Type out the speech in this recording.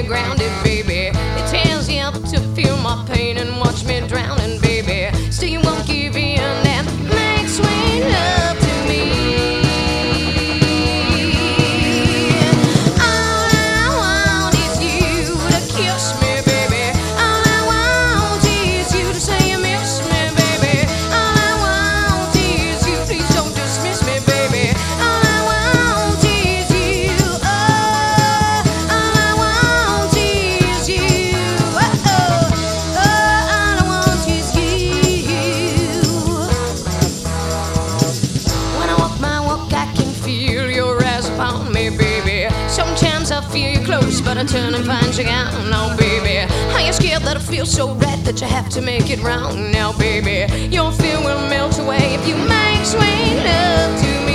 grounded, baby. It tells you to feel my pain and watch me drowning, baby. Still you won't give in and make sweet love to me. All I want is you to kiss me, baby. All I want is you to say you miss me, baby. All I want is you, please don't dismiss me, baby. All I want is you, oh, all I want is you, oh, oh, all I want is you. When I walk my walk, I can feel your eyes upon me, baby. Sometimes I feel you close, but I turn and find you gone now, baby. Are you scared that I feel so red that you have to make it wrong now, baby? Your fear will melt away if you make sweet love to me.